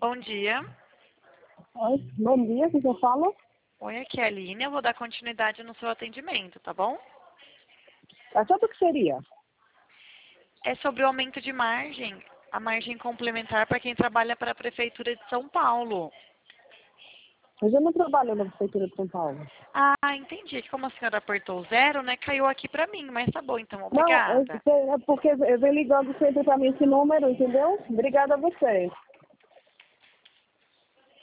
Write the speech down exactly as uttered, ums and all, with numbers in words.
Bom dia. Oi, bom dia, o que eu falo? Oi, aqui é a Aline. Eu vou dar continuidade no seu atendimento, tá bom? É sobre o que seria? É sobre o aumento de margem, a margem complementar para quem trabalha para a Prefeitura de São Paulo. Mas eu não trabalho na Prefeitura de São Paulo. Ah, entendi. Que como a senhora apertou zero, né, caiu aqui para mim, mas tá bom, então, Não, é obrigada. é porque eu venho ligando sempre para mim esse número, entendeu? Obrigada a você.